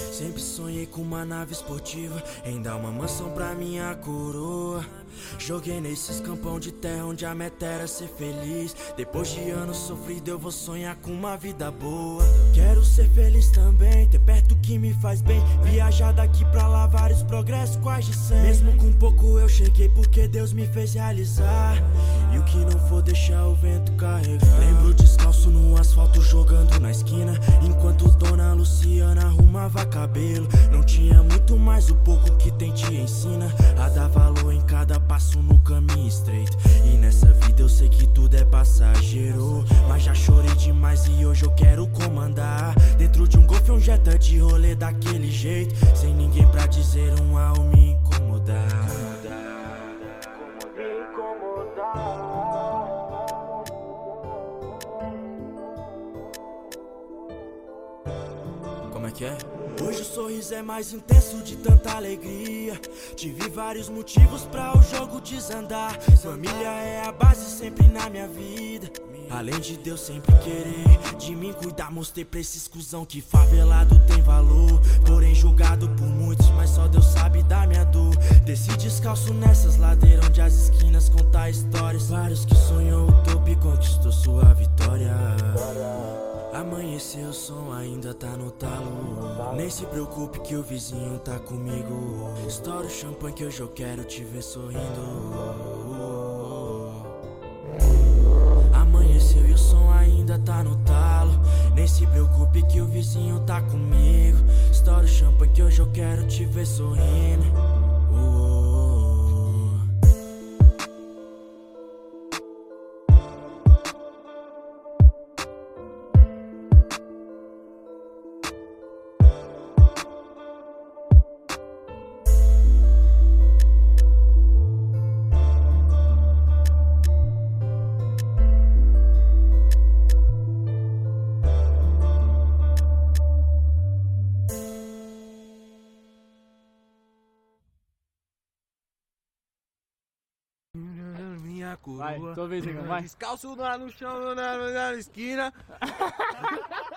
Sempre sonhei com uma nave esportiva, em dar uma mansão pra minha coroa. Joguei nesses campão de terra onde a meta era ser feliz. Depois de anos sofridos eu vou sonhar com uma vida boa. Quero ser feliz também, ter perto que me faz bem. Viajar daqui pra lá, vários progressos quase de 100. Mesmo com pouco eu cheguei porque Deus me fez realizar. E o que não for deixar o vento carregar. Lembro descalço no asfalto jogando na esquina, enquanto Dona Luciana arrumava cabelo. Não tinha muito, mas o pouco que tem te ensina a dar valor em cada passo no caminho estreito. E nessa vida eu sei que tudo é passageiro, mas já chorei demais e hoje eu quero comandar. Dentro de um Golf, um Jetta de rolê daquele jeito, sem ninguém pra dizer um ao me incomodar. Como é que é? Hoje o sorriso é mais intenso de tanta alegria. Tive vários motivos pra o jogo desandar. Família é a base sempre na minha vida. Além de Deus sempre querer de mim cuidar, mostrei pra esses cuzão que favelado tem valor. Porém julgado por muitos, mas só Deus sabe da minha dor. Desci descalço nessas ladeiras onde as esquinas contam histórias. Vários que sonhou o topo e conquistou sua vitória. Amanheceu, o som ainda tá no talo. Nem se preocupe que o vizinho tá comigo. Estoura o champanhe que hoje eu quero te ver sorrindo. Amanheceu e o som ainda tá no talo. Nem se preocupe que o vizinho tá comigo. Estoura o champanhe que hoje eu quero te ver sorrindo. Vai, tua vez, vai. Descalço no chão, na esquina.